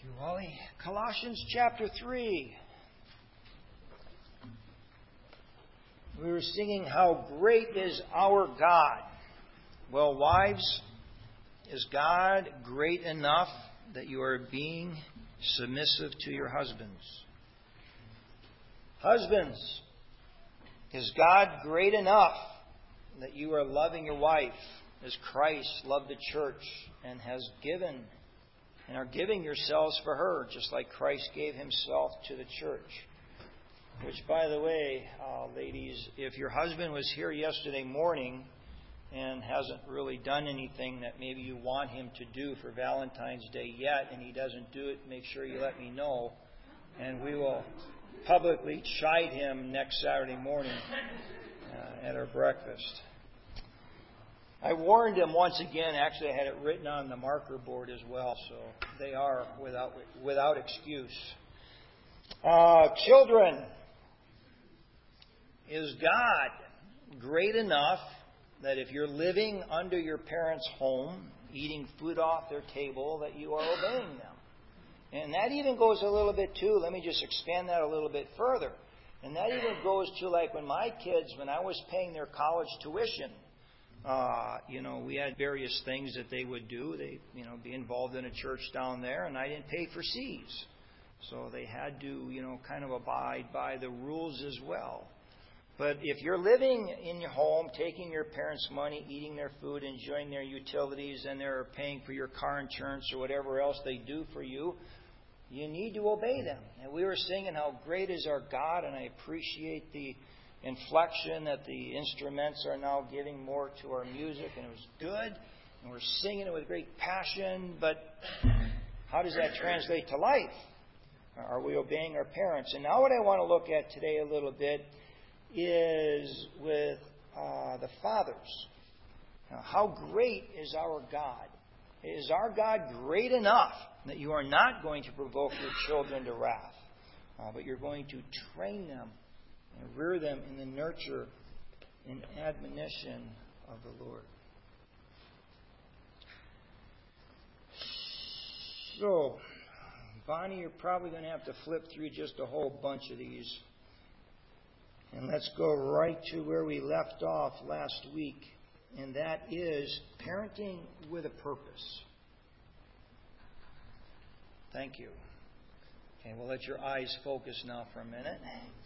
you, Wally. Colossians chapter 3. We were singing, "How Great is Our God." Well, wives, is God great enough that you are being submissive to your husbands? Husbands, is God great enough that you are loving your wife as Christ loved the church and has given and are giving yourselves for her, just like Christ gave Himself to the church? Which, by the way, ladies, if your husband was here yesterday morning and hasn't really done anything that maybe you want him to do for Valentine's Day yet, and he doesn't do it, make sure you let me know, and we will publicly chide him next Saturday morning at our breakfast. I warned him once again. Actually, I had it written on the marker board as well, so they are without excuse. Children, is God great enough that if you're living under your parents' home, eating food off their table, that you are obeying them? And that even goes a little bit too. Let me just expand that a little bit further. And that even goes to like when my kids, when I was paying their college tuition, we had various things that they would do. They, be involved in a church down there, and I didn't pay for C's. So they had to, kind of abide by the rules as well. But if you're living in your home, taking your parents' money, eating their food, enjoying their utilities, and they're paying for your car insurance or whatever else they do for you, you need to obey them. And we were singing how great is our God, and I appreciate the inflection that the instruments are now giving more to our music, and it was good, and we're singing it with great passion, but how does that translate to life? Are we obeying our parents? And now what I want to look at today a little bit is with the fathers. Now, how great is our God? Is our God great enough that you are not going to provoke your children to wrath, but you're going to train them and rear them in the nurture and admonition of the Lord? So, Bonnie, you're probably going to have to flip through just a whole bunch of these. And let's go right to where we left off last week, and that is parenting with a purpose. Thank you. Okay, we'll let your eyes focus now for a minute.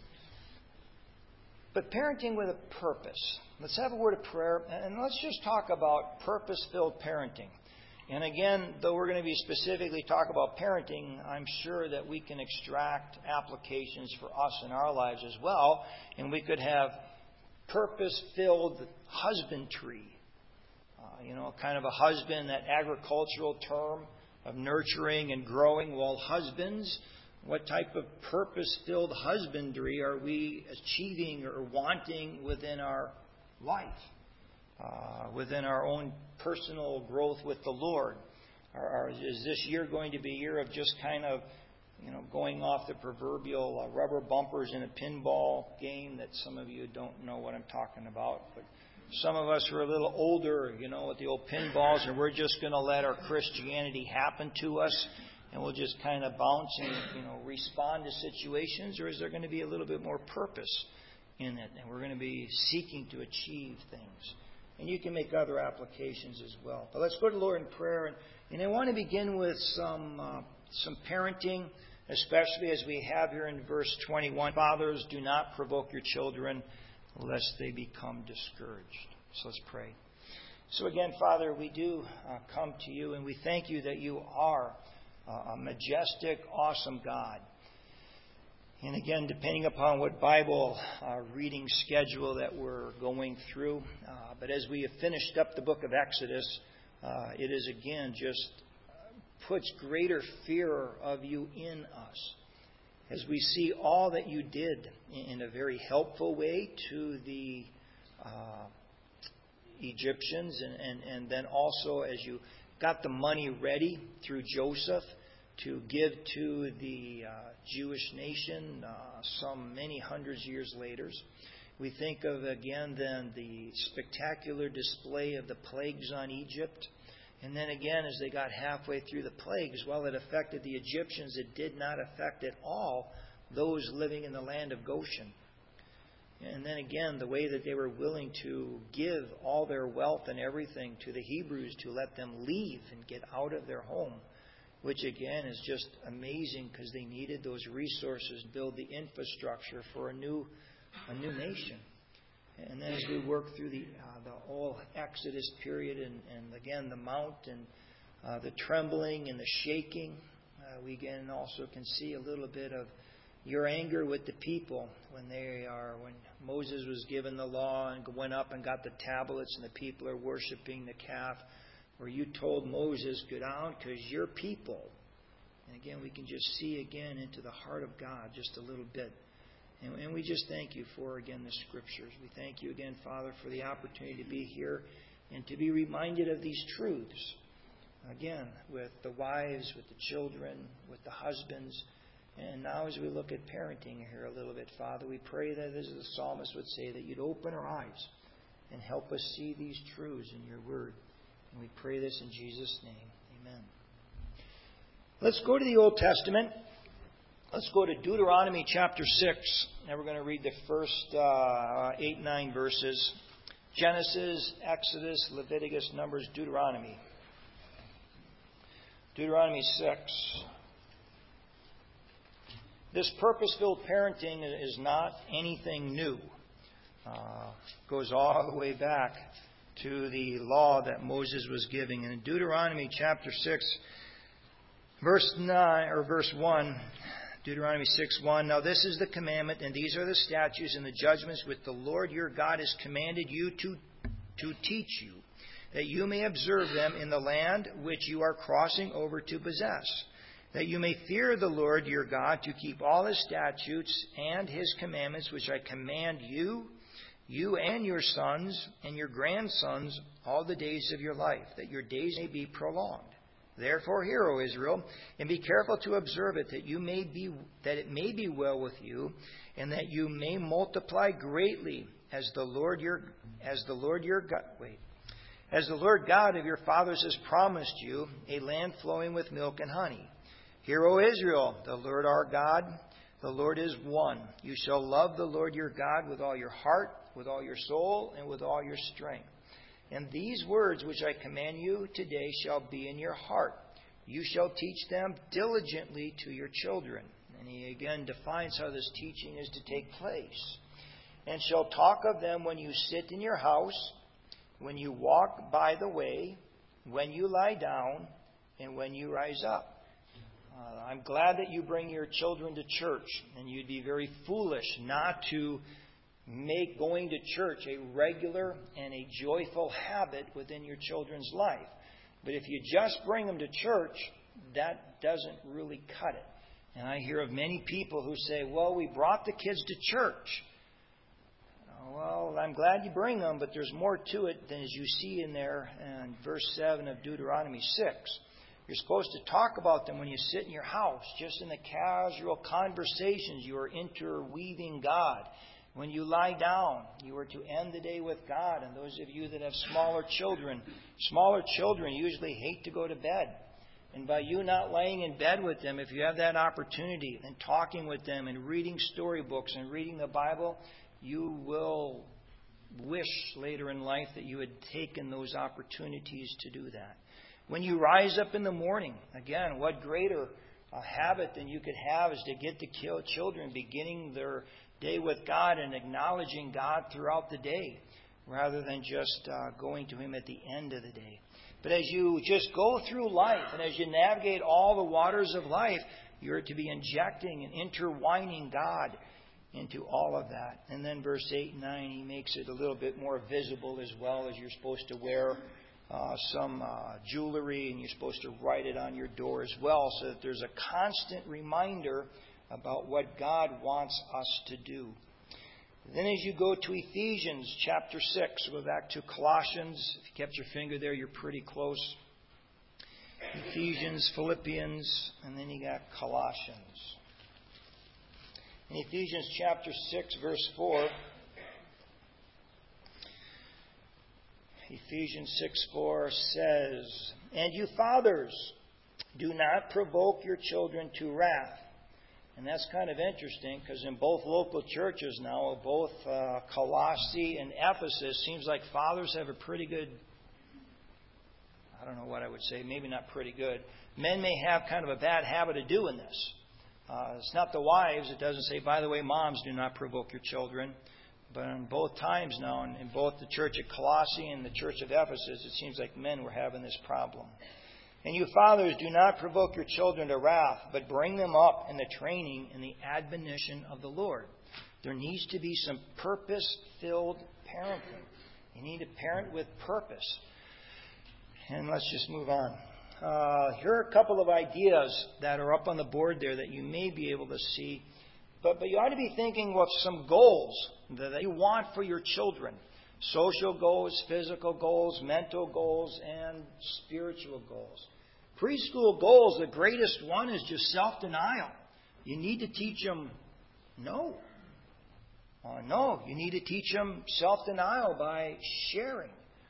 But parenting with a purpose. Let's have a word of prayer, and let's just talk about purpose-filled parenting. And again, though we're going to be specifically talk about parenting, I'm sure that we can extract applications for us in our lives as well. And we could have purpose-filled husbandry. Kind of a husband, that agricultural term of nurturing and growing. Well, husbands, what type of purpose-filled husbandry are we achieving or wanting within our life? Within our own personal growth with the Lord? Or is this year going to be a year of just kind of, going off the proverbial rubber bumpers in a pinball game that some of you don't know what I'm talking about? But some of us are a little older, with the old pinballs, and we're just going to let our Christianity happen to us, and we'll just kind of bounce and, respond to situations? Or is there going to be a little bit more purpose in it, and we're going to be seeking to achieve things? And you can make other applications as well. But let's go to the Lord in prayer. And I want to begin with some parenting, especially as we have here in verse 21. Fathers, do not provoke your children, lest they become discouraged. So let's pray. So again, Father, we do come to you, and we thank you that you are a majestic, awesome God. And again, depending upon what Bible reading schedule that we're going through. But as we have finished up the book of Exodus, it is again just puts greater fear of you in us. As we see all that you did in a very helpful way to the Egyptians. And then also as you got the money ready through Joseph to give to the Jewish nation some many hundreds years later. We think of again then the spectacular display of the plagues on Egypt And then again, as they got halfway through the plagues, while it affected the Egyptians, it did not affect at all those living in the land of Goshen. And then again, the way that they were willing to give all their wealth and everything to the Hebrews to let them leave and get out of their home, which again is just amazing because they needed those resources to build the infrastructure for a new nation. And then as we work through the whole Exodus period and again the mount and the trembling and the shaking, we again also can see a little bit of your anger with the people when Moses was given the law and went up and got the tablets and the people are worshiping the calf, where you told Moses, go down because you're people. And again, we can just see again into the heart of God just a little bit. And we just thank you for, again, the Scriptures. We thank you again, Father, for the opportunity to be here and to be reminded of these truths. Again, with the wives, with the children, with the husbands. And now as we look at parenting here a little bit, Father, we pray that, as the psalmist would say, that you'd open our eyes and help us see these truths in your word. And we pray this in Jesus' name. Amen. Let's go to the Old Testament. Let's go to Deuteronomy chapter 6. Now we're going to read the first 8-9 verses. Genesis, Exodus, Leviticus, Numbers, Deuteronomy. Deuteronomy 6. This purpose-filled parenting is not anything new. Goes all the way back to the law that Moses was giving. And in Deuteronomy chapter 6, verse 1, Deuteronomy 6:1. Now this is the commandment, and these are the statutes and the judgments which the Lord your God has commanded you to teach you, that you may observe them in the land which you are crossing over to possess, that you may fear the Lord your God, to keep all his statutes and his commandments which I command you and your sons and your grandsons all the days of your life, that your days may be prolonged. Therefore, hear, O Israel, and be careful to observe it, that it may be well with you, and that you may multiply greatly, as the Lord God of your fathers has promised you, a land flowing with milk and honey. Hear, O Israel, the Lord our God, the Lord is one. You shall love the Lord your God with all your heart, with all your soul, and with all your strength. And these words which I command you today shall be in your heart. You shall teach them diligently to your children. And he again defines how this teaching is to take place. And shall talk of them when you sit in your house, when you walk by the way, when you lie down, and when you rise up. I'm glad that you bring your children to church, and you'd be very foolish not to make going to church a regular and a joyful habit within your children's life. But if you just bring them to church, that doesn't really cut it. And I hear of many people who say, well, we brought the kids to church. Well, I'm glad you bring them, but there's more to it than as you see in there in verse 7 of Deuteronomy 6. You're supposed to talk about them when you sit in your house, just in the casual conversations. You are interweaving God. When you lie down, you are to end the day with God. And those of you that have smaller children usually hate to go to bed. And by you not laying in bed with them, if you have that opportunity and talking with them and reading storybooks and reading the Bible, you will wish later in life that you had taken those opportunities to do that. When you rise up in the morning, again, what greater habit than you could have is to get the children beginning their day with God and acknowledging God throughout the day rather than just going to Him at the end of the day. But as you just go through life and as you navigate all the waters of life, you're to be injecting and intertwining God into all of that. And then verse 8 and 9, he makes it a little bit more visible as well, as you're supposed to wear some jewelry, and you're supposed to write it on your door as well, so that there's a constant reminder about what God wants us to do. Then as you go to Ephesians chapter 6, go back to Colossians. If you kept your finger there, you're pretty close. Ephesians, Philippians, and then you got Colossians. In Ephesians chapter 6, verse 4, Ephesians 6:4 says, And you fathers, do not provoke your children to wrath. And that's kind of interesting because in both local churches now, both Colossae and Ephesus, seems like fathers have a pretty good, I don't know what I would say, maybe not pretty good. Men may have kind of a bad habit of doing this. It's not the wives. It doesn't say, by the way, moms, do not provoke your children. But in both times now, in both the church at Colossae and the church of Ephesus, it seems like men were having this problem. And you fathers, do not provoke your children to wrath, but bring them up in the training and the admonition of the Lord. There needs to be some purpose-filled parenting. You need to parent with purpose. And let's just move on. Here are a couple of ideas that are up on the board there that you may be able to see. But you ought to be thinking of some goals that you want for your children. Social goals, physical goals, mental goals, and spiritual goals. Preschool goals, the greatest one is just self-denial. You need to teach them no. No, you need to teach them self-denial by sharing.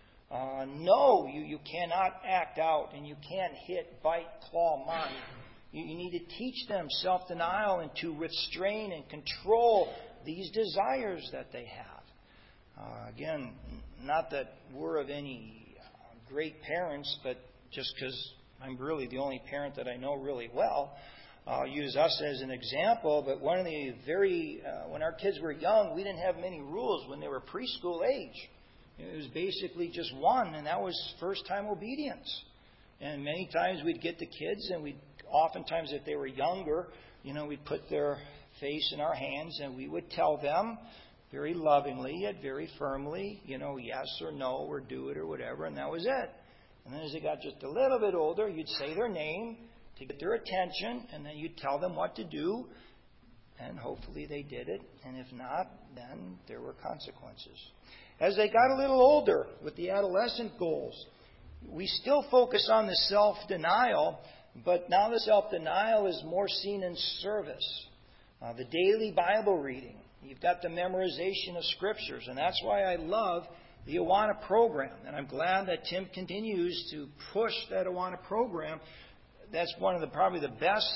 No, you cannot act out and you can't hit, bite, claw, mock. You need to teach them self-denial and to restrain and control these desires that they have. Again, not that we're of any great parents, but just because I'm really the only parent that I know really well, I'll use us as an example. But one of the when our kids were young, we didn't have many rules when they were preschool age. It was basically just one, and that was first-time obedience. And many times we'd get the kids, and oftentimes if they were younger, we'd put their face in our hands, and we would tell them very lovingly, yet very firmly, yes or no, or do it or whatever, and that was it. And then as they got just a little bit older, you'd say their name to get their attention, and then you'd tell them what to do, and hopefully they did it. And if not, then there were consequences. As they got a little older with the adolescent goals, we still focus on the self-denial, but now the self-denial is more seen in service. The daily Bible reading. You've got the memorization of Scriptures, and that's why I love the Awana program. And I'm glad that Tim continues to push that Awana program. That's one of probably the best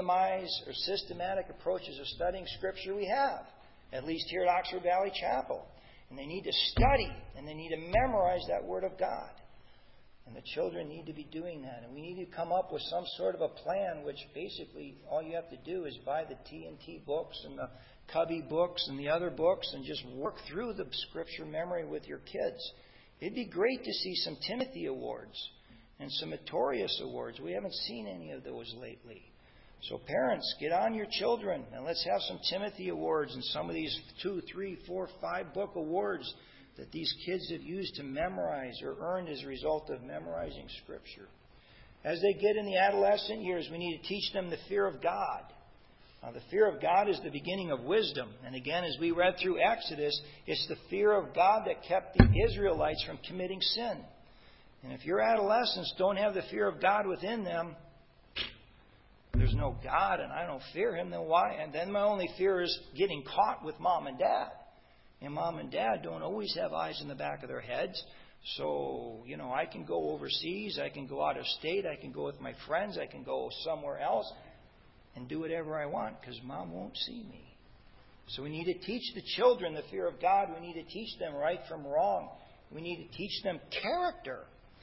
systematic approaches of studying Scripture we have, at least here at Oxford Valley Chapel. And they need to study, and they need to memorize that Word of God. And the children need to be doing that. And we need to come up with some sort of a plan, which basically all you have to do is buy the T&T books and the Cubby books and the other books and just work through the Scripture memory with your kids. It'd be great to see some Timothy Awards and some Meritorious Awards. We haven't seen any of those lately. So parents, get on your children and let's have some Timothy Awards and some of these 2, 3, 4, 5 book awards that these kids have used to memorize or earned as a result of memorizing Scripture. As they get in the adolescent years, we need to teach them the fear of God. The fear of God is the beginning of wisdom. And again, as we read through Exodus, it's the fear of God that kept the Israelites from committing sin. And if your adolescents don't have the fear of God within them, there's no God and I don't fear Him, then why? And then my only fear is getting caught with mom and dad. And mom and dad don't always have eyes in the back of their heads. So, I can go overseas, I can go out of state, I can go with my friends, I can go somewhere else and do whatever I want because mom won't see me. So we need to teach the children the fear of God. We need to teach them right from wrong. We need to teach them character.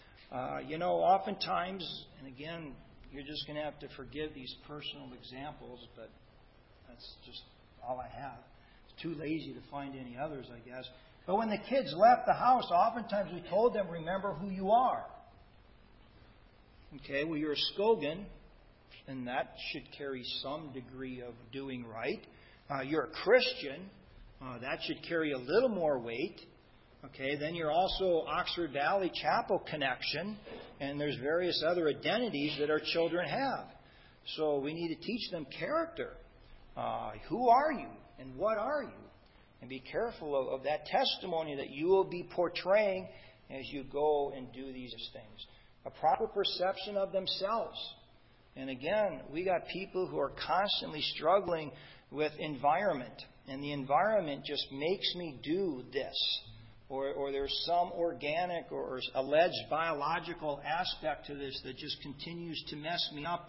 Oftentimes, and again, you're just going to have to forgive these personal examples, but that's just all I have. It's too lazy to find any others, I guess. But when the kids left the house, oftentimes we told them, remember who you are. Okay, well, you're a Skogan, and that should carry some degree of doing right. You're a Christian. That should carry a little more weight. Okay, then you're also Oxford Valley Chapel connection, and there's various other identities that our children have. So we need to teach them character. Who are you and what are you? And be careful of that testimony that you will be portraying as you go and do these things. A proper perception of themselves. And again, we got people who are constantly struggling with environment. And the environment just makes me do this. or there's some organic or alleged biological aspect to this that just continues to mess me up.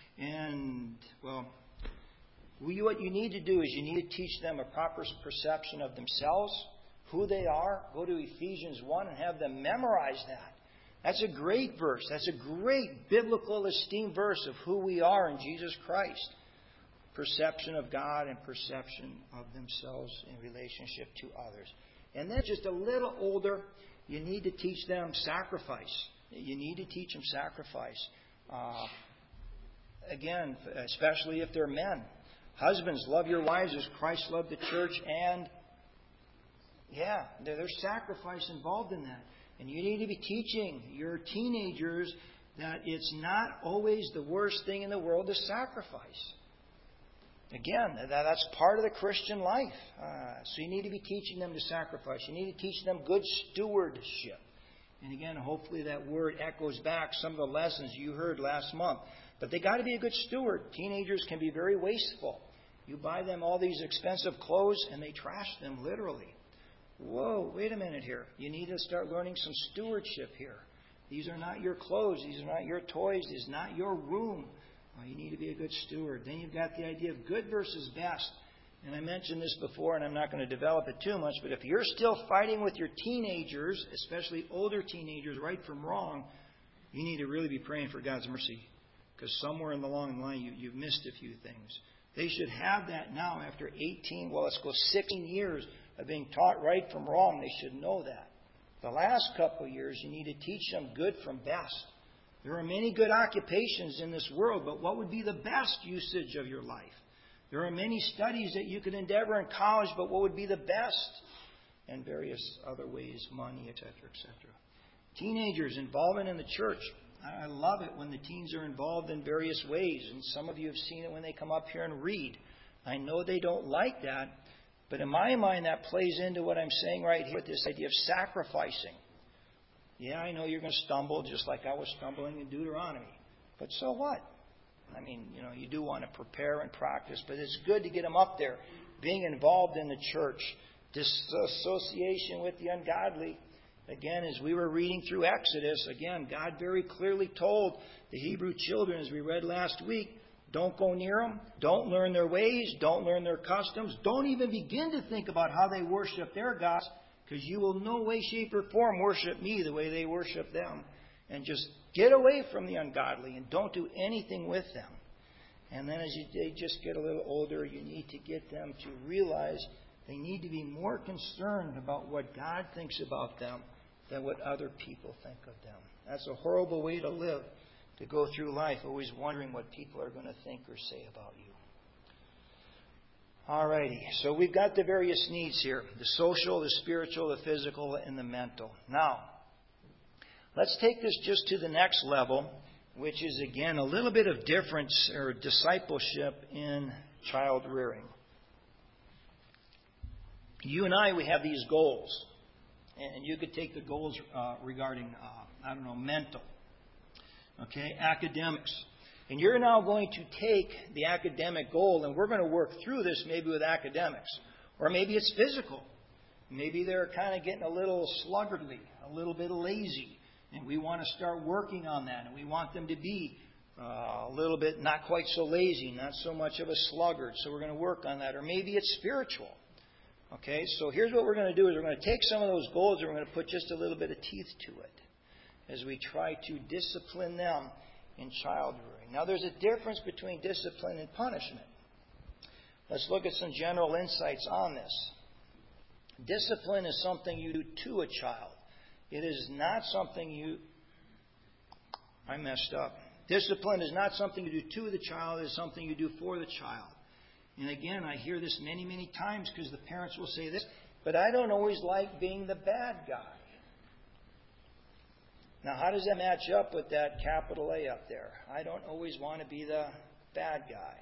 What you need to do is you need to teach them a proper perception of themselves, who they are. Go to Ephesians 1 and have them memorize that. That's a great verse. That's a great biblical esteemed verse of who we are in Jesus Christ. Perception of God and perception of themselves in relationship to others. And then just a little older, you need to teach them sacrifice. You need to teach them sacrifice. Again, especially if they're men. Husbands, love your wives as Christ loved the church. And there's sacrifice involved in that. And you need to be teaching your teenagers that it's not always the worst thing in the world to sacrifice. Again, that's part of the Christian life. So you need to be teaching them to sacrifice. You need to teach them good stewardship. And again, hopefully that word echoes back some of the lessons you heard last month. But they got to be a good steward. Teenagers can be very wasteful. You buy them all these expensive clothes and they trash them literally. Whoa, wait a minute here. You need to start learning some stewardship here. These are not your clothes. These are not your toys. This is not your room. You need to be a good steward. Then you've got the idea of good versus best. And I mentioned this before, and I'm not going to develop it too much, but if you're still fighting with your teenagers, especially older teenagers, right from wrong, you need to really be praying for God's mercy. Because somewhere in the long line, you've missed a few things. They should have that now after 16 years of being taught right from wrong. They should know that. The last couple of years, you need to teach them good from best. There are many good occupations in this world, but what would be the best usage of your life? There are many studies that you could endeavor in college, but what would be the best? And various other ways, money, etc., etc. Teenagers, involvement in the church. I love it when the teens are involved in various ways, and some of you have seen it when they come up here and read. I know they don't like that, but in my mind that plays into what I'm saying right here with this idea of sacrificing. Yeah, I know you're going to stumble just like I was stumbling in Deuteronomy. But so what? I mean, you do want to prepare and practice, but it's good to get them up there. Being involved in the church, disassociation with the ungodly. Again, as we were reading through Exodus, again, God very clearly told the Hebrew children, as we read last week, don't go near them, don't learn their ways, don't learn their customs, don't even begin to think about how they worship their gods, because you will no way, shape, or form worship me the way they worship them. And just get away from the ungodly and don't do anything with them. And then as they just get a little older, you need to get them to realize they need to be more concerned about what God thinks about them than what other people think of them. That's a horrible way to live, to go through life always wondering what people are going to think or say about you. Alrighty, so we've got the various needs here. The social, the spiritual, the physical, and the mental. Now, let's take this just to the next level, which is, again, a little bit of difference or discipleship in child rearing. You and I, we have these goals. And you could take the goals regarding, mental. Okay, academics. And you're now going to take the academic goal, and we're going to work through this maybe with academics. Or maybe it's physical. Maybe they're kind of getting a little sluggardly, a little bit lazy. And we want to start working on that. And we want them to be a little bit not quite so lazy, not so much of a sluggard. So we're going to work on that. Or maybe it's spiritual. Okay, so here's what we're going to do is we're going to take some of those goals and we're going to put just a little bit of teeth to it as we try to discipline them in child rearing. Now, there's a difference between discipline and punishment. Let's look at some general insights on this. Discipline is something you do to a child. It is not something I messed up. Discipline is not something you do to the child. It is something you do for the child. And again, I hear this many, many times because the parents will say this, but I don't always like being the bad guy. Now, how does that match up with that capital A up there? I don't always want to be the bad guy.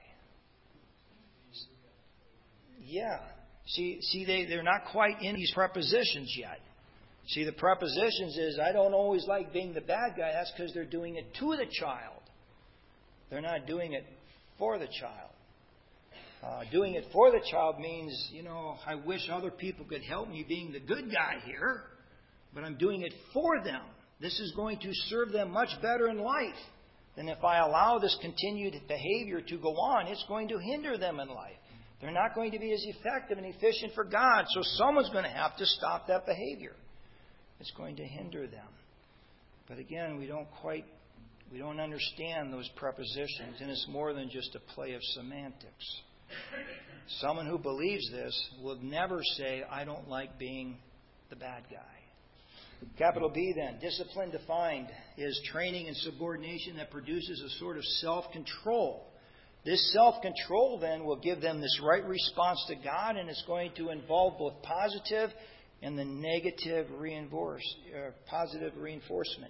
Yeah. See, they're not quite in these prepositions yet. See, the prepositions is, I don't always like being the bad guy. That's because they're doing it to the child. They're not doing it for the child. Doing it for the child means, I wish other people could help me being the good guy here, but I'm doing it for them. This is going to serve them much better in life than if I allow this continued behavior to go on. It's going to hinder them in life. They're not going to be as effective and efficient for God, so someone's going to have to stop that behavior. It's going to hinder them. But again, we don't understand those prepositions, and it's more than just a play of semantics. Someone who believes this will never say, I don't like being the bad guy. Capital B then, discipline defined is training and subordination that produces a sort of self-control. This self-control then will give them this right response to God, and it's going to involve both positive and the negative positive reinforcement.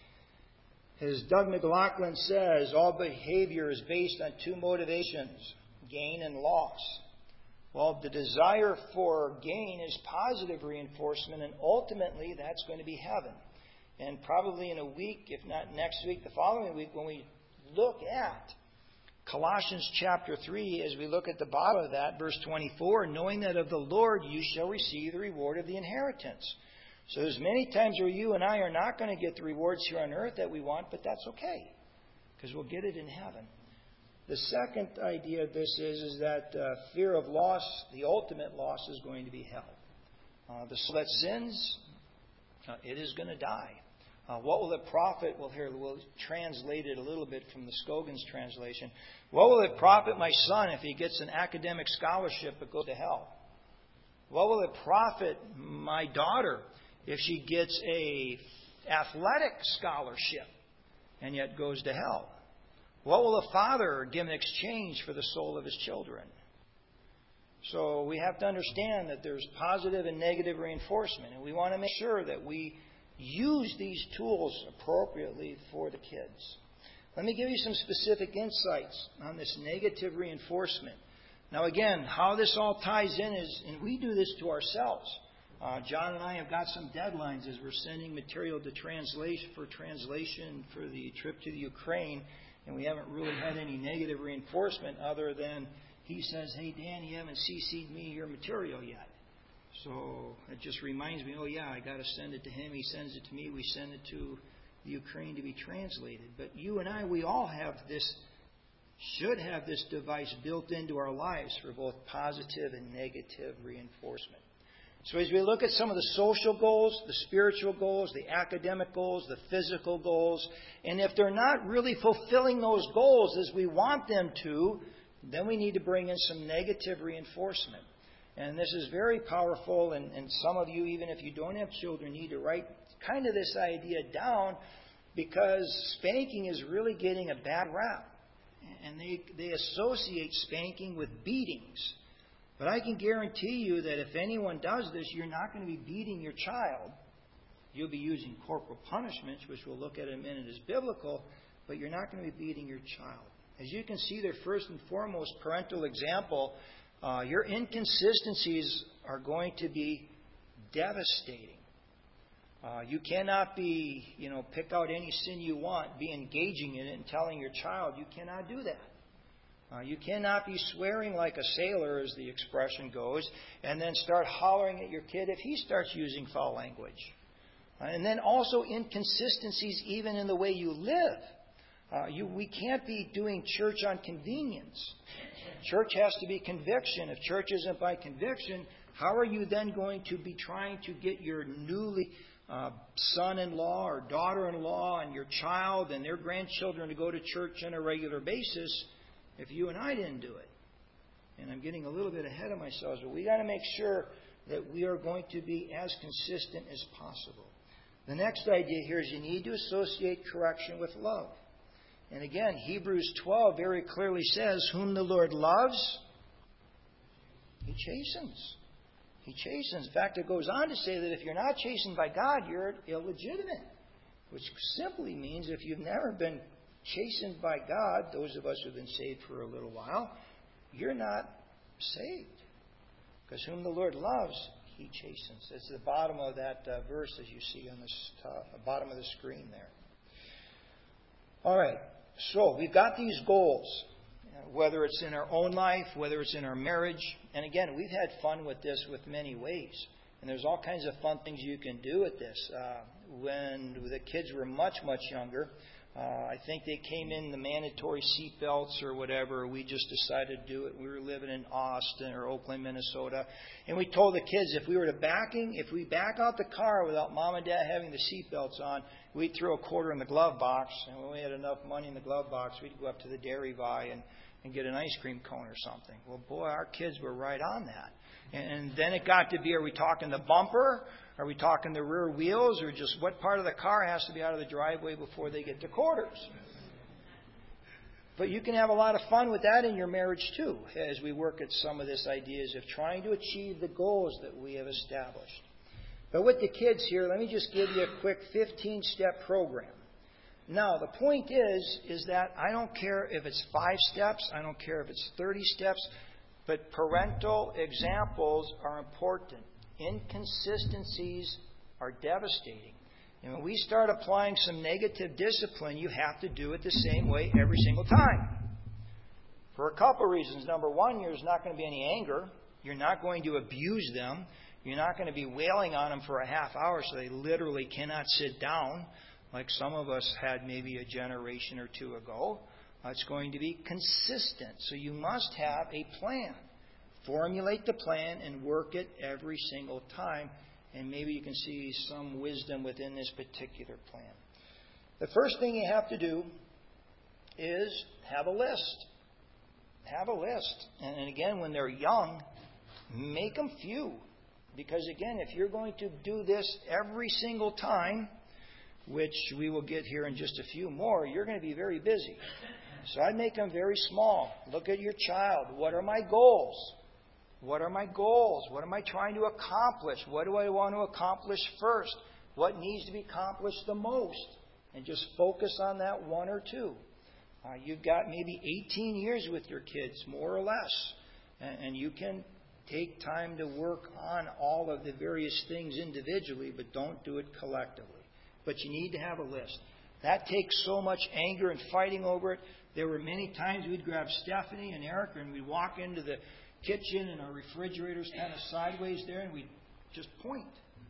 As Doug McLaughlin says, all behavior is based on two motivations, gain and loss. Well, the desire for gain is positive reinforcement, and ultimately that's going to be heaven. And probably in a week, if not next week, the following week, when we look at Colossians chapter 3, as we look at the bottom of that, verse 24, knowing that of the Lord you shall receive the reward of the inheritance. So there's many times where you and I are not going to get the rewards here on earth that we want, but that's okay, because we'll get it in heaven. The second idea of this is that fear of loss, the ultimate loss, is going to be hell. The soul that sins, it is going to die. What will it profit? Well, here we'll translate it a little bit from the Scoggins translation. What will it profit my son if he gets an academic scholarship but goes to hell? What will it profit my daughter if she gets a athletic scholarship and yet goes to hell? What will a father give in exchange for the soul of his children? So we have to understand that there's positive and negative reinforcement, and we want to make sure that we use these tools appropriately for the kids. Let me give you some specific insights on this negative reinforcement. Now again, how this all ties in is, and we do this to ourselves. John and I have got some deadlines as we're sending material to translation for the trip to the Ukraine, and we haven't really had any negative reinforcement other than he says, hey Dan, you haven't CC'd me your material yet. So it just reminds me, oh yeah, I got to send it to him. He sends it to me. We send it to the Ukraine to be translated. But you and I, we all should have this device built into our lives for both positive and negative reinforcement. So as we look at some of the social goals, the spiritual goals, the academic goals, the physical goals, and if they're not really fulfilling those goals as we want them to, then we need to bring in some negative reinforcement. And this is very powerful, and some of you, even if you don't have children, need to write kind of this idea down, because spanking is really getting a bad rap. And they associate spanking with beatings. But I can guarantee you that if anyone does this, you're not going to be beating your child. You'll be using corporal punishments, which we'll look at in a minute as biblical, but you're not going to be beating your child. As you can see there, first and foremost, parental example, your inconsistencies are going to be devastating. You cannot pick out any sin you want, be engaging in it and telling your child. You cannot do that. You cannot be swearing like a sailor, as the expression goes, and then start hollering at your kid if he starts using foul language. And then also inconsistencies even in the way you live. We can't be doing church on convenience. Church has to be conviction. If church isn't by conviction, how are you then going to be trying to get your newly son-in-law or daughter-in-law and your child and their grandchildren to go to church on a regular basis if you and I didn't do it? And I'm getting a little bit ahead of myself, but we got to make sure that we are going to be as consistent as possible. The next idea here is you need to associate correction with love. And again, Hebrews 12 very clearly says, whom the Lord loves, He chastens. He chastens. In fact, it goes on to say that if you're not chastened by God, you're illegitimate. Which simply means if you've never been chastened by God, those of us who've been saved for a little while, you're not saved. Because whom the Lord loves, He chastens. It's the bottom of that verse as you see on the bottom of the screen there. All right. So we've got these goals. whether it's in our own life, whether it's in our marriage. And again, we've had fun with this with many ways. And there's all kinds of fun things you can do with this. When the kids were much, much younger, I think they came in the mandatory seat belts or whatever. We just decided to do it. We were living in Austin or Oakland, Minnesota. And we told the kids if we back out the car without mom and dad having the seat belts on, we'd throw a quarter in the glove box. And when we had enough money in the glove box, we'd go up to the Dairy Vi and get an ice cream cone or something. Well, boy, our kids were right on that. And then it got to be, are we talking the bumper? Are we talking the rear wheels? Or just what part of the car has to be out of the driveway before they get to quarters? But you can have a lot of fun with that in your marriage too, as we work at some of these ideas of trying to achieve the goals that we have established. But with the kids here, let me just give you a quick 15-step program. Now, the point is that I don't care if it's 5 steps, I don't care if it's 30 steps, but parental examples are important. Inconsistencies are devastating. And when we start applying some negative discipline, you have to do it the same way every single time. For a couple of reasons. Number one, there's not going to be any anger. You're not going to abuse them. You're not going to be wailing on them for a half hour so they literally cannot sit down, like some of us had maybe a generation or two ago. It's going to be consistent. So you must have a plan. Formulate the plan and work it every single time. And maybe you can see some wisdom within this particular plan. The first thing you have to do is have a list. Have a list. And again, when they're young, make them few. Because again, if you're going to do this every single time, which we will get here in just a few more, you're going to be very busy. So I'd make them very small. Look at your child. What are my goals? What are my goals? What am I trying to accomplish? What do I want to accomplish first? What needs to be accomplished the most? And just focus on that one or two. You've got maybe 18 years with your kids, more or less. And you can take time to work on all of the various things individually, but don't do it collectively. But you need to have a list. That takes so much anger and fighting over it. There were many times we'd grab Stephanie and Erica and we'd walk into the kitchen and our refrigerator's kind of sideways there and we'd just point.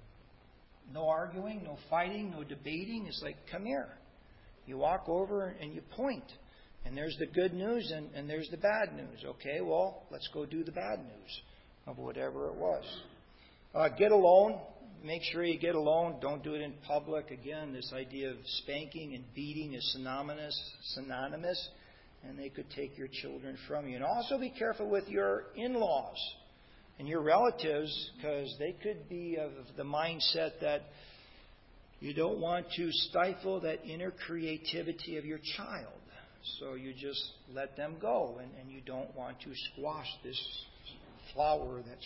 No arguing, no fighting, no debating. It's like, come here. You walk over and you point. And there's the good news and there's the bad news. Okay, well, let's go do the bad news of whatever it was. Get alone. Make sure you get alone. Don't do it in public. Again, this idea of spanking and beating is synonymous, and they could take your children from you. And also be careful with your in-laws and your relatives, because they could be of the mindset that you don't want to stifle that inner creativity of your child. So you just let them go, and you don't want to squash this flower that's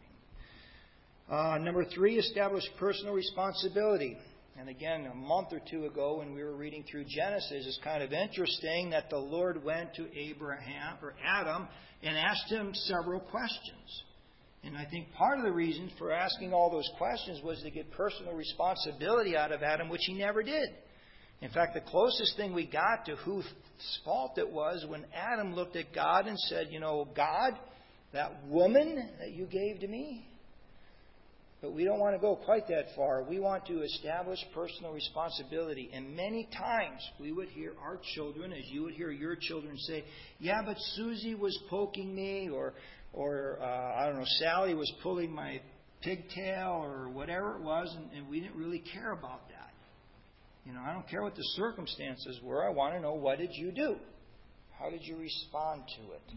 growing. Number 3, establish personal responsibility. And again, a month or two ago when we were reading through Genesis, it's kind of interesting that the Lord went to Adam and asked him several questions. And I think part of the reason for asking all those questions was to get personal responsibility out of Adam, which he never did. In fact, the closest thing we got to whose fault it was when Adam looked at God and said, God, that woman that you gave to me. But we don't want to go quite that far. We want to establish personal responsibility. And many times we would hear our children, as you would hear your children say, yeah, but Susie was poking me, or I don't know, Sally was pulling my pigtail, or whatever it was, and we didn't really care about that. I don't care what the circumstances were. I want to know, what did you do? How did you respond to it?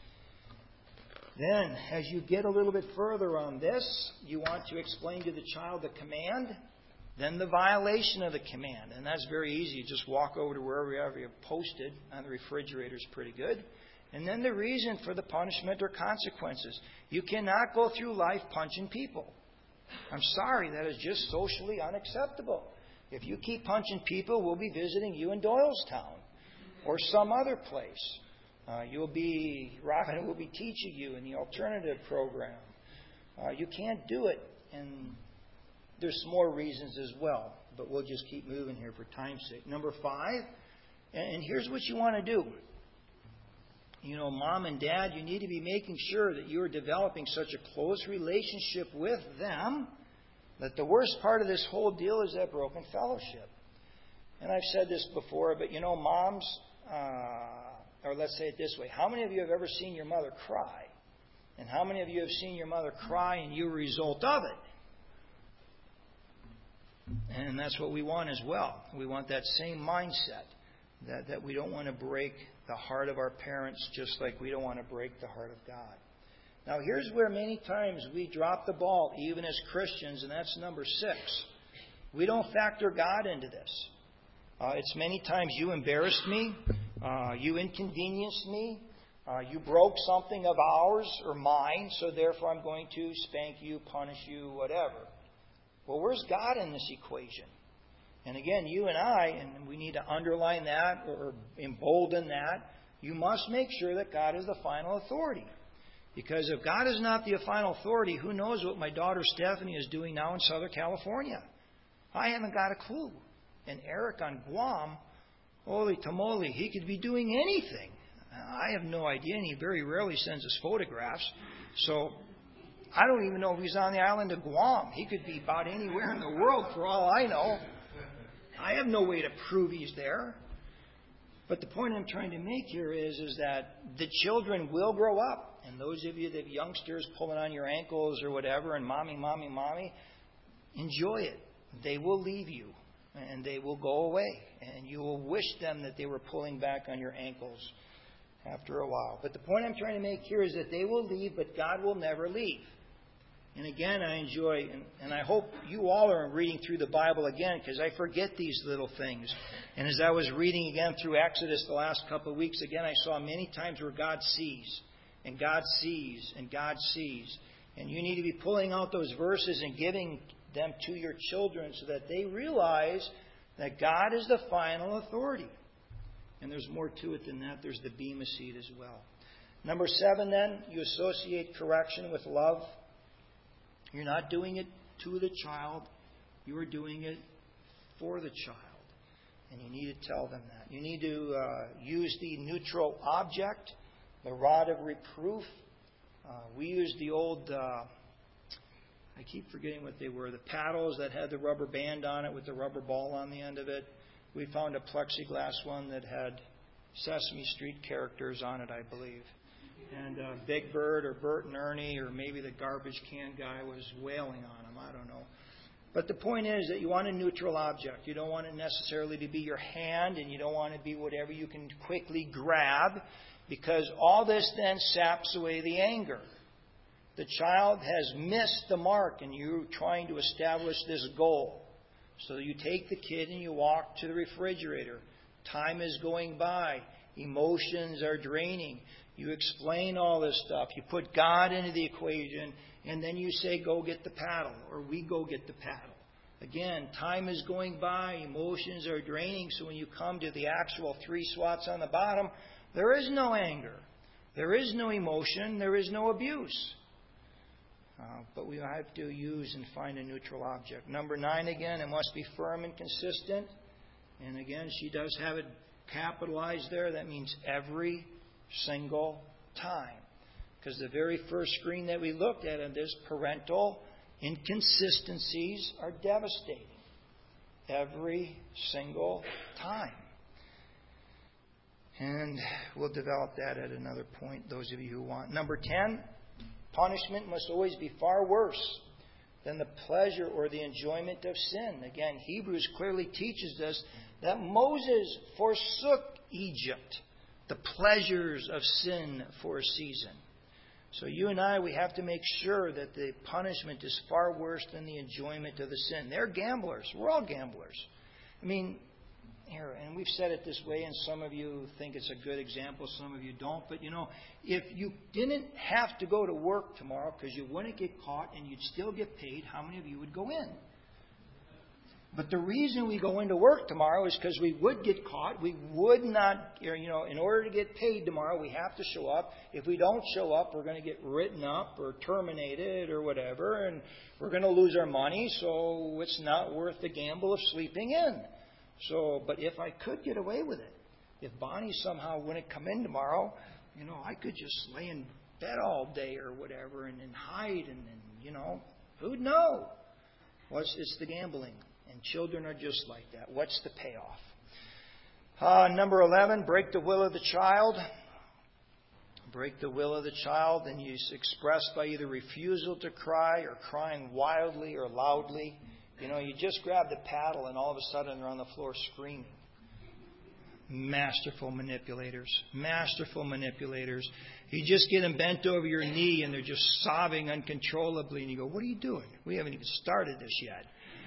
Then, as you get a little bit further on this, you want to explain to the child the command, then the violation of the command. And that's very easy. You just walk over to wherever you have posted on the refrigerator is pretty good. And then the reason for the punishment or consequences. You cannot go through life punching people. I'm sorry, that is just socially unacceptable. If you keep punching people, we'll be visiting you in Doylestown or some other place. Robin will be teaching you in the alternative program. You can't do it. And there's some more reasons as well. But we'll just keep moving here for time's sake. Number 5, and here's what you want to do. mom and dad, you need to be making sure that you're developing such a close relationship with them that the worst part of this whole deal is that broken fellowship. And I've said this before, but moms, or let's say it this way, how many of you have ever seen your mother cry? And how many of you have seen your mother cry and you were a result of it? And that's what we want as well. We want that same mindset, that we don't want to break the heart of our parents just like we don't want to break the heart of God. Now, here's where many times we drop the ball, even as Christians, and that's number 6. We don't factor God into this. It's many times you embarrassed me, you inconvenienced me, you broke something of ours or mine, so therefore I'm going to spank you, punish you, whatever. Well, where's God in this equation? And again, you and I, and we need to underline that or embolden that, you must make sure that God is the final authority. Because if God is not the final authority, who knows what my daughter Stephanie is doing now in Southern California? I haven't got a clue. And Eric on Guam, holy tamale, he could be doing anything. I have no idea, and he very rarely sends us photographs. So I don't even know if he's on the island of Guam. He could be about anywhere in the world for all I know. I have no way to prove he's there. But the point I'm trying to make here is that the children will grow up. And those of you that have youngsters pulling on your ankles or whatever and mommy, enjoy it. They will leave you and they will go away. And you will wish them that they were pulling back on your ankles after a while. But the point I'm trying to make here is that they will leave, but God will never leave. And again, I enjoy, and I hope you all are reading through the Bible again, because I forget these little things. And as I was reading again through Exodus the last couple of weeks, again, I saw many times where God sees, and God sees, and God sees. And you need to be pulling out those verses and giving them to your children so that they realize that God is the final authority. And there's more to it than that. There's the bema seat as well. Number 7, then, you associate correction with love. You're not doing it to the child. You are doing it for the child. And you need to tell them that. You need to use the neutral object, the rod of reproof. We used the old, I keep forgetting what they were, the paddles that had the rubber band on it with the rubber ball on the end of it. We found a plexiglass one that had Sesame Street characters on it, I believe. And Big Bird or Bert and Ernie or maybe the garbage can guy was wailing on them. I don't know. But the point is that you want a neutral object. You don't want it necessarily to be your hand, and you don't want it to be whatever you can quickly grab, because all this then saps away the anger. The child has missed the mark, and you're trying to establish this goal. So you take the kid and you walk to the refrigerator. Time is going by. Emotions are draining. You explain all this stuff. You put God into the equation, and then you say, go get the paddle, or we go get the paddle. Again, time is going by. Emotions are draining. So when you come to the actual 3 swats on the bottom, there is no anger. There is no emotion. There is no abuse. But we have to use and find a neutral object. Number 9, again, it must be firm and consistent. And again, she does have it capitalized there. That means every single time. Because the very first screen that we looked at in this, parental inconsistencies are devastating. Every single time. And we'll develop that at another point, those of you who want. Number 10, punishment must always be far worse than the pleasure or the enjoyment of sin. Again, Hebrews clearly teaches us that Moses forsook Egypt, the pleasures of sin for a season. So you and I, we have to make sure that the punishment is far worse than the enjoyment of the sin. They're gamblers. We're all gamblers. I mean, here, and we've said it this way, and some of you think it's a good example, some of you don't. But, if you didn't have to go to work tomorrow because you wouldn't get caught and you'd still get paid, how many of you would go in? But the reason we go into work tomorrow is because we would get caught. We would not, in order to get paid tomorrow, we have to show up. If we don't show up, we're going to get written up or terminated or whatever, and we're going to lose our money, so it's not worth the gamble of sleeping in. But if I could get away with it, if Bonnie somehow wouldn't come in tomorrow, I could just lay in bed all day or whatever and hide and who'd know? Well, it's the gambling. And children are just like that. What's the payoff? Number 11, break the will of the child. Break the will of the child, and it's expressed by either refusal to cry or crying wildly or loudly. You just grab the paddle and all of a sudden they're on the floor screaming. Masterful manipulators. Masterful manipulators. You just get them bent over your knee and they're just sobbing uncontrollably. And you go, what are you doing? We haven't even started this yet.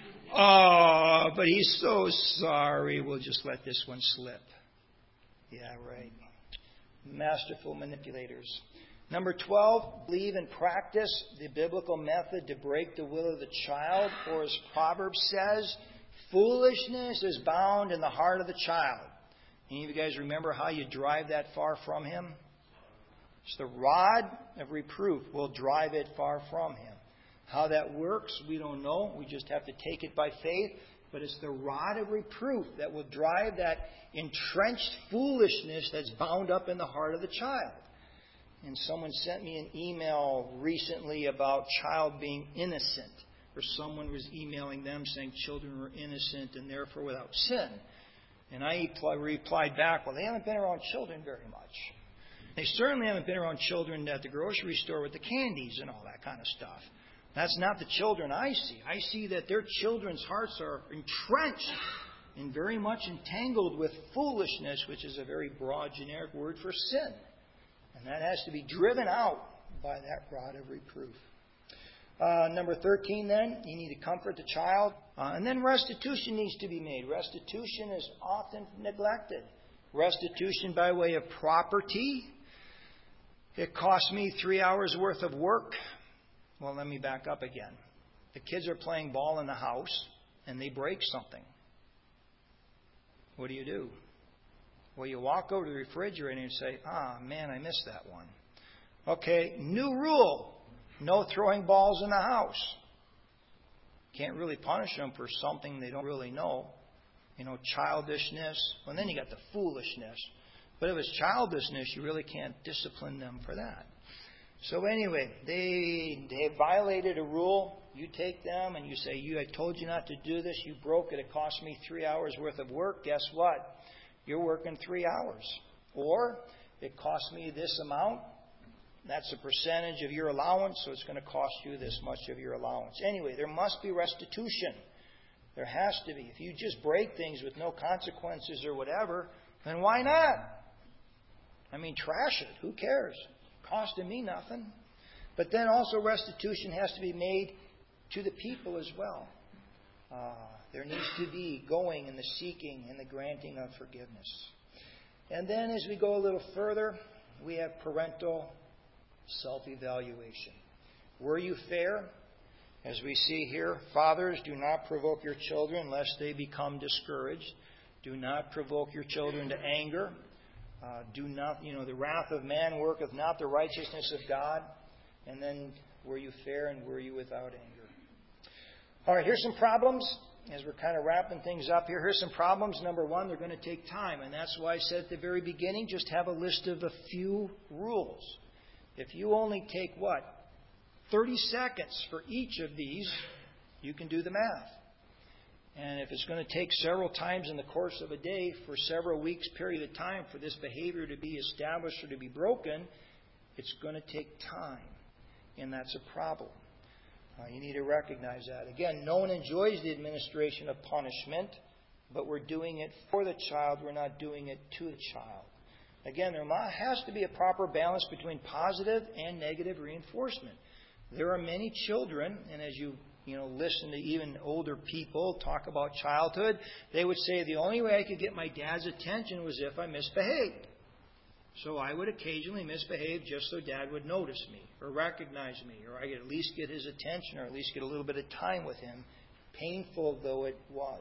Oh, but he's so sorry. We'll just let this one slip. Yeah, right. Masterful manipulators. Number 12, believe and practice the biblical method to break the will of the child. Or as Proverbs says, foolishness is bound in the heart of the child. Any of you guys remember how you drive that far from him? It's the rod of reproof will drive it far from him. How that works, we don't know. We just have to take it by faith. But it's the rod of reproof that will drive that entrenched foolishness that's bound up in the heart of the child. And someone sent me an email recently about child being innocent. Or someone was emailing them saying children were innocent and therefore without sin. And I replied back, well, they haven't been around children very much. They certainly haven't been around children at the grocery store with the candies and all that kind of stuff. That's not the children I see. I see that their children's hearts are entrenched and very much entangled with foolishness, which is a very broad, generic word for sin. And that has to be driven out by that rod of reproof. Number 13, then, you need to comfort the child. And then restitution needs to be made. Restitution is often neglected. Restitution by way of property. It cost me 3 hours worth of work. Well, let me back up again. The kids are playing ball in the house and they break something. What do? Well, you walk over to the refrigerator and say, man, I missed that one. Okay, new rule. No throwing balls in the house. Can't really punish them for something they don't really know. Childishness. Well, then you got the foolishness. But if it's childishness, you really can't discipline them for that. So anyway, they violated a rule. You take them and you say, I told you not to do this. You broke it. It cost me 3 hours worth of work. Guess what? You're working 3 hours. Or it cost me this amount. That's a percentage of your allowance, so it's going to cost you this much of your allowance. Anyway, there must be restitution. There has to be. If you just break things with no consequences or whatever, then why not? Trash it. Who cares? Costing me nothing. But then also restitution has to be made to the people as well. There needs to be going and the seeking and the granting of forgiveness. And then as we go a little further, we have parental self-evaluation. Were you fair? As we see here, fathers, do not provoke your children lest they become discouraged. Do not provoke your children to anger. Do not, the wrath of man worketh not the righteousness of God. And then, were you fair and were you without anger? All right, here's some problems. As we're kind of wrapping things up here, here's some problems. Number one, they're going to take time. And that's why I said at the very beginning, just have a list of a few rules. If you only take, 30 seconds for each of these, you can do the math. And if it's going to take several times in the course of a day for several weeks period of time for this behavior to be established or to be broken, it's going to take time. And that's a problem. You need to recognize that. Again, no one enjoys the administration of punishment, but we're doing it for the child. We're not doing it to the child. Again, there has to be a proper balance between positive and negative reinforcement. There are many children, and as you listen to even older people talk about childhood, they would say the only way I could get my dad's attention was if I misbehaved. So I would occasionally misbehave just so Dad would notice me or recognize me, or I could at least get his attention or at least get a little bit of time with him, painful though it was.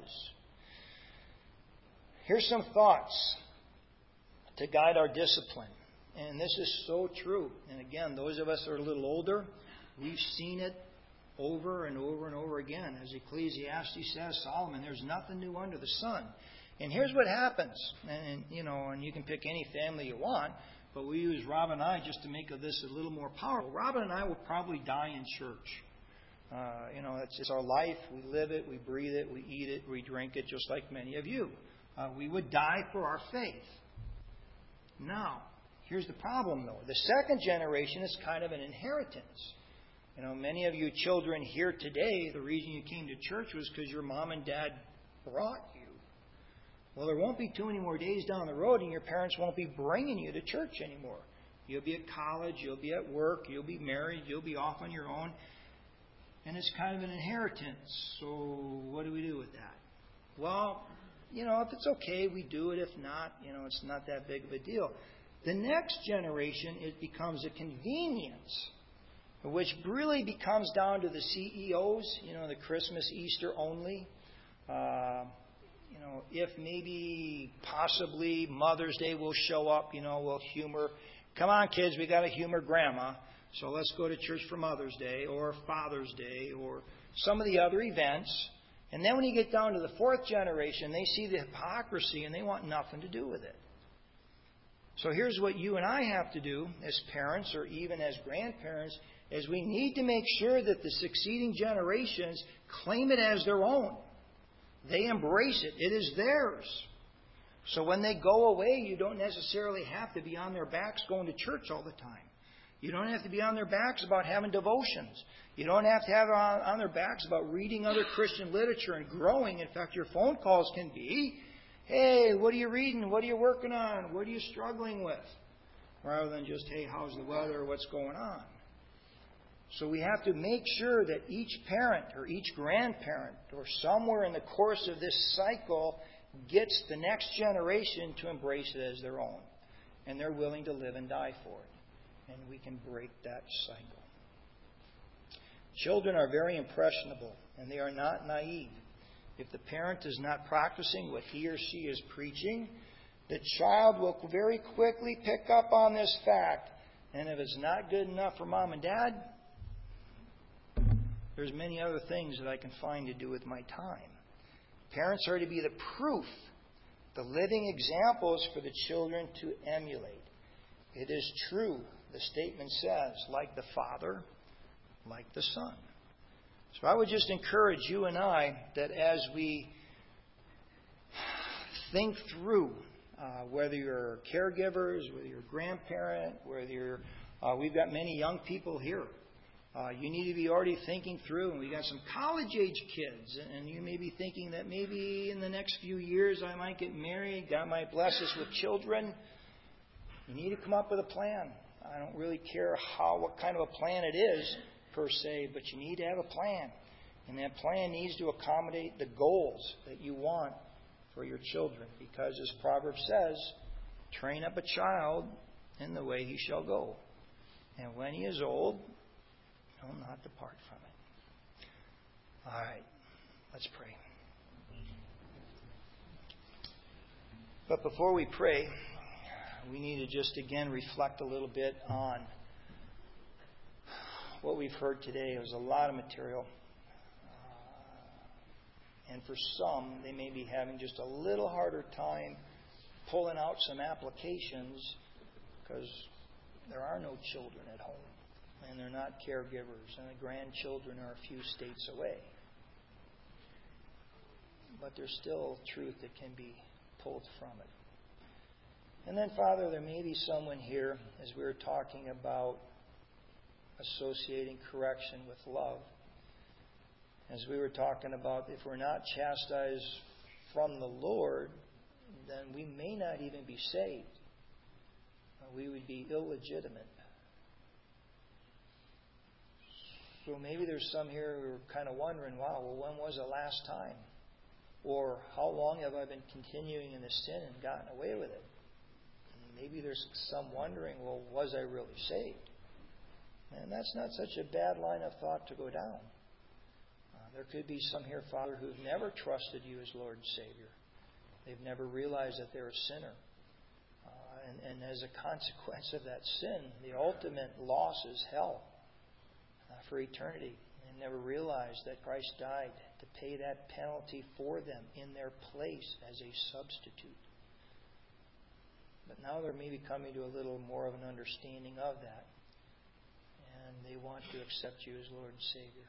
Here's some thoughts to guide our discipline. And this is so true. And again, those of us that are a little older, we've seen it over and over and over again. As Ecclesiastes says, Solomon, there's nothing new under the sun. And here's what happens. And you can pick any family you want. but we use Robin and I just to make this a little more powerful. Robin and I will probably die in church. It's our life. We live it, we breathe it, we eat it, we drink it, just like many of you. We would die for our faith. Now, here's the problem, though. The second generation is kind of an inheritance. Many of you children here today, the reason you came to church was because your mom and dad brought you. Well, there won't be too many more days down the road, and your parents won't be bringing you to church anymore. You'll be at college, you'll be at work, you'll be married, you'll be off on your own. And it's kind of an inheritance. So what do we do with that? Well, if it's okay, we do it. If not, it's not that big of a deal. The next generation, it becomes a convenience, which really becomes down to the CEOs, the Christmas, Easter only. If maybe possibly Mother's Day will show up, we'll humor. Come on, kids, we got to humor Grandma. So let's go to church for Mother's Day or Father's Day or some of the other events. And then when you get down to the fourth generation, they see the hypocrisy and they want nothing to do with it. So here's what you and I have to do as parents or even as grandparents, is we need to make sure that the succeeding generations claim it as their own. They embrace it. It is theirs. So when they go away, you don't necessarily have to be on their backs going to church all the time. You don't have to be on their backs about having devotions. You don't have to have on their backs about reading other Christian literature and growing. In fact, your phone calls can be, hey, what are you reading? What are you working on? What are you struggling with? Rather than just, hey, how's the weather? What's going on? So we have to make sure that each parent or each grandparent or somewhere in the course of this cycle gets the next generation to embrace it as their own. And they're willing to live and die for it. And we can break that cycle. Children are very impressionable, and they are not naive. If the parent is not practicing what he or she is preaching, the child will very quickly pick up on this fact. And if it's not good enough for mom and dad, there's many other things that I can find to do with my time. Parents are to be the proof, the living examples for the children to emulate. It is true, the statement says, like the Father, like the Son. So I would just encourage you and I that as we think through whether you're caregivers, whether you're a grandparent, whether you're, we've got many young people here. You need to be already thinking through, and we got some college-age kids, and you may be thinking that maybe in the next few years I might get married, God might bless us with children. You need to come up with a plan. I don't really care what kind of a plan it is, per se, but you need to have a plan. And that plan needs to accommodate the goals that you want for your children. Because as Proverbs says, train up a child in the way he shall go. And when he is old, he will not depart from it. All right, let's pray. But before we pray, we need to just again reflect a little bit on what we've heard today. It was a lot of material. And for some, they may be having just a little harder time pulling out some applications because there are no children at home. And they're not caregivers. And the grandchildren are a few states away. But there's still truth that can be pulled from it. And then, Father, there may be someone here, as we were talking about associating correction with love, as we were talking about if we're not chastised from the Lord, then we may not even be saved. We would be illegitimate. So maybe there's some here who are kind of wondering, wow, well, when was the last time? Or how long have I been continuing in this sin and gotten away with it? Maybe there's some wondering, well, was I really saved? And that's not such a bad line of thought to go down. There could be some here, Father, who've never trusted you as Lord and Savior. They've never realized that they're a sinner. And as a consequence of that sin, the ultimate loss is hell for eternity. And never realized that Christ died to pay that penalty for them in their place as a substitute. But now they're maybe coming to a little more of an understanding of that. And they want to accept you as Lord and Savior.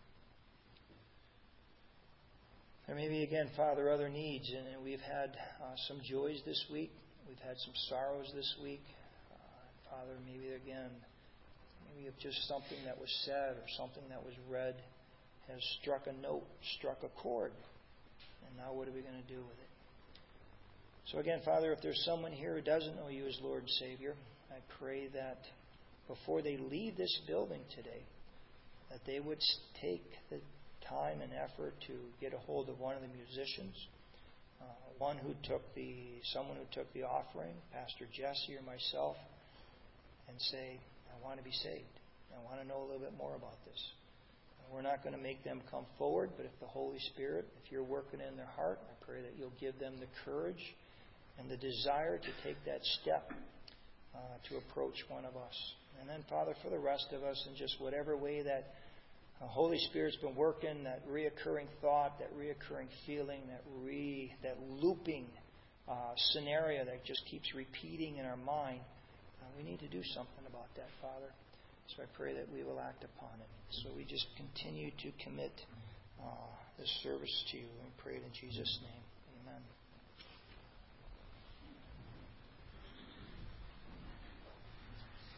There may be, again, Father, other needs. And we've had some joys this week. We've had some sorrows this week. Father, maybe again, maybe if just something that was said or something that was read has struck a note, struck a chord. And now what are we going to do with it? So again, Father, if there's someone here who doesn't know you as Lord and Savior, I pray that before they leave this building today, that they would take the time and effort to get a hold of one of the musicians, someone who took the offering, Pastor Jesse or myself, and say, I want to be saved. I want to know a little bit more about this. We're not going to make them come forward, but if the Holy Spirit, if you're working in their heart, I pray that you'll give them the courage and the desire to take that step to approach one of us. And then, Father, for the rest of us, in just whatever way that Holy Spirit's been working, that reoccurring thought, that reoccurring feeling, that looping scenario that just keeps repeating in our mind, we need to do something about that, Father. So I pray that we will act upon it. So we just continue to commit this service to you and pray it in Jesus' name. Amen.